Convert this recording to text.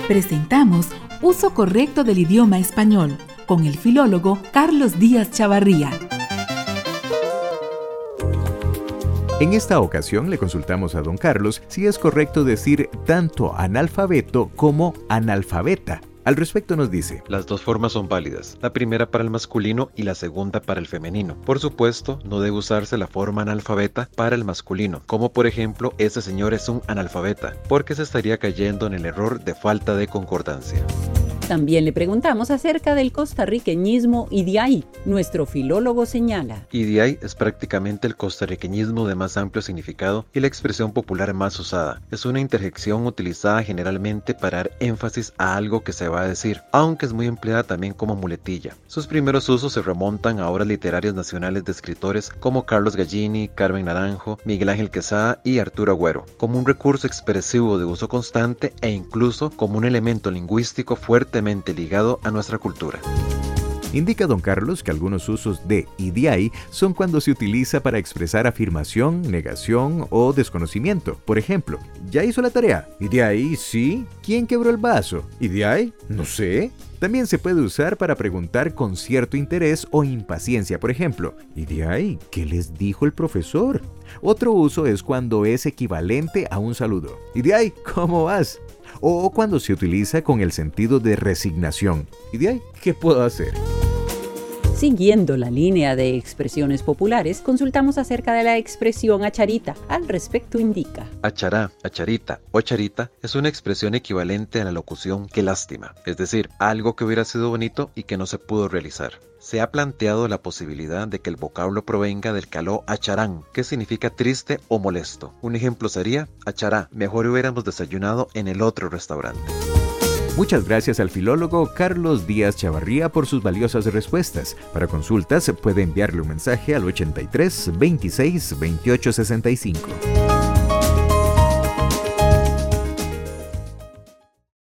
Presentamos Uso correcto del idioma español con el filólogo Carlos Díaz Chavarría. En esta ocasión le consultamos a don Carlos si es correcto decir tanto analfabeto como analfabeta. Al respecto nos dice: las dos formas son válidas, la primera para el masculino y la segunda para el femenino. Por supuesto, no debe usarse la forma analfabeta para el masculino, como por ejemplo, ese señor es un analfabeta, porque se estaría cayendo en el error de falta de concordancia. También le preguntamos acerca del costarriqueñismo idiay. Nuestro filólogo señala: idiay es prácticamente el costarriqueñismo de más amplio significado y la expresión popular más usada. Es una interjección utilizada generalmente para dar énfasis a algo que se va a decir, aunque es muy empleada también como muletilla. Sus primeros usos se remontan a obras literarias nacionales de escritores como Carlos Gallini, Carmen Naranjo, Miguel Ángel Quesada y Arturo Agüero, como un recurso expresivo de uso constante e incluso como un elemento lingüístico fuertemente ligado a nuestra cultura. Indica don Carlos que algunos usos de idiay son cuando se utiliza para expresar afirmación, negación o desconocimiento. Por ejemplo, ¿ya hizo la tarea? ¿Idiay? Sí. ¿Quién quebró el vaso? ¿Idiay? No sé. También se puede usar para preguntar con cierto interés o impaciencia. Por ejemplo, ¿idiay? ¿Qué les dijo el profesor? Otro uso es cuando es equivalente a un saludo. ¿Idiay? ¿Cómo vas? O cuando se utiliza con el sentido de resignación. ¿Idiay? ¿Qué puedo hacer? Siguiendo la línea de expresiones populares, consultamos acerca de la expresión acharita. Al respecto indica: achará, acharita o charita es una expresión equivalente a la locución qué lástima, es decir, algo que hubiera sido bonito y que no se pudo realizar. Se ha planteado la posibilidad de que el vocablo provenga del caló acharán, que significa triste o molesto. Un ejemplo sería: achará, mejor hubiéramos desayunado en el otro restaurante. Muchas gracias al filólogo Carlos Díaz Chavarría por sus valiosas respuestas. Para consultas puede enviarle un mensaje al 83 26 28 65.